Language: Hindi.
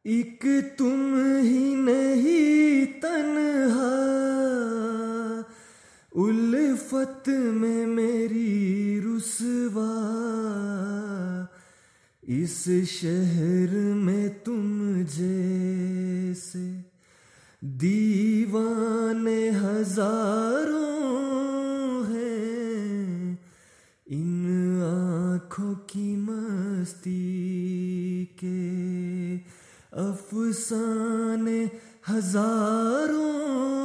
एक तुम ही नहीं तन्हा उल्फत में मेरी रुसवा, इस शहर में तुम जैसे दीवाने हजारों हैं। इन आँखों की मस्ती के अफसाने हजारों